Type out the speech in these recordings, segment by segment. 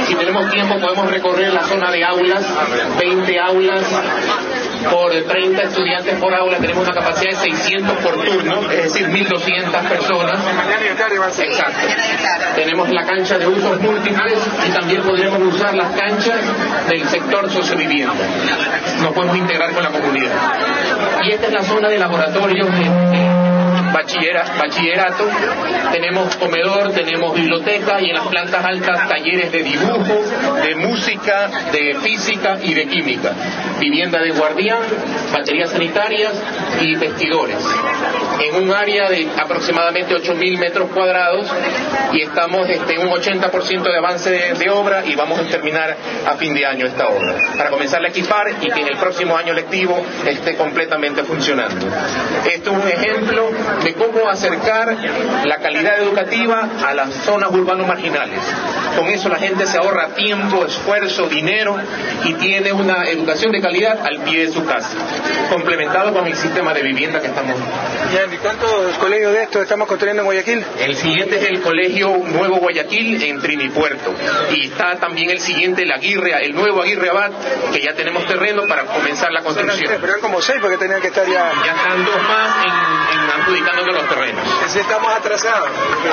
Si tenemos tiempo podemos recorrer la zona de aulas, 20 aulas por 30 estudiantes por aula, tenemos una capacidad de 600 por turno, es decir, 1.200 personas. Exacto. Tenemos la cancha de usos múltiples y también podremos usar las canchas del sector sociovivienda. Nos podemos integrar con la comunidad. Y esta es la zona de laboratorios bachillerato. Tenemos comedor, tenemos biblioteca y en las plantas altas talleres de dibujo, de música, de física y de química. Vivienda de guardián, baterías sanitarias y vestidores. En un área de aproximadamente 8.000 metros cuadrados y estamos en un 80% de avance de obra y vamos a terminar a fin de año esta obra para comenzar a equipar y que en el próximo año lectivo esté completamente funcionando. Esto es un ejemplo de cómo acercar la calidad educativa a las zonas urbanos marginales. Con eso la gente se ahorra tiempo, esfuerzo, dinero y tiene una educación de calidad al pie de su casa, complementado con el sistema de vivienda que estamos. ¿Y cuántos colegios de estos estamos construyendo en Guayaquil? El siguiente es el Colegio Nuevo Guayaquil en Trinipuerto y está también el siguiente, el nuevo Aguirre Abad, que ya tenemos terreno para comenzar la construcción. Pero eran como 6 porque tenían que estar ya. Ya están 2 más adjudicándonos los terrenos. Si estamos atrasados.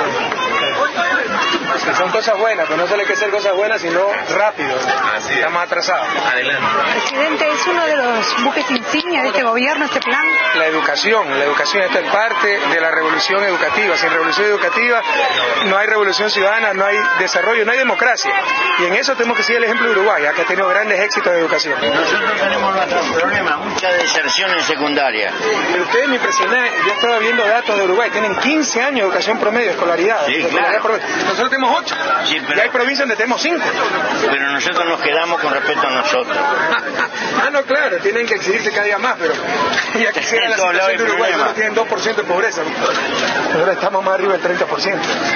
Que son cosas buenas, pero no solo hay que hacer cosas buenas, sino rápido. Estamos atrasados. Adelante. Presidente, ¿es uno de los buques insignia de este gobierno, este plan? La educación, esta es parte de la revolución educativa. Sin revolución educativa no hay revolución ciudadana, no hay desarrollo, no hay democracia. Y en eso tenemos que seguir el ejemplo de Uruguay, que ha tenido grandes éxitos de educación. Nosotros tenemos nuestros problemas, mucha deserción en secundaria. Pero ustedes me impresionan, yo estaba viendo datos de Uruguay, tienen 15 años de educación promedio, escolaridad. Sí, claro. Nosotros tenemos 8, sí, pero... y hay provincias donde tenemos 5. Pero nosotros nos quedamos con respecto a nosotros. No, claro, tienen que exigirse cada día más, pero ya quisiera la situación de Uruguay, solo tienen 2% de pobreza. Ahora estamos más arriba del 30%.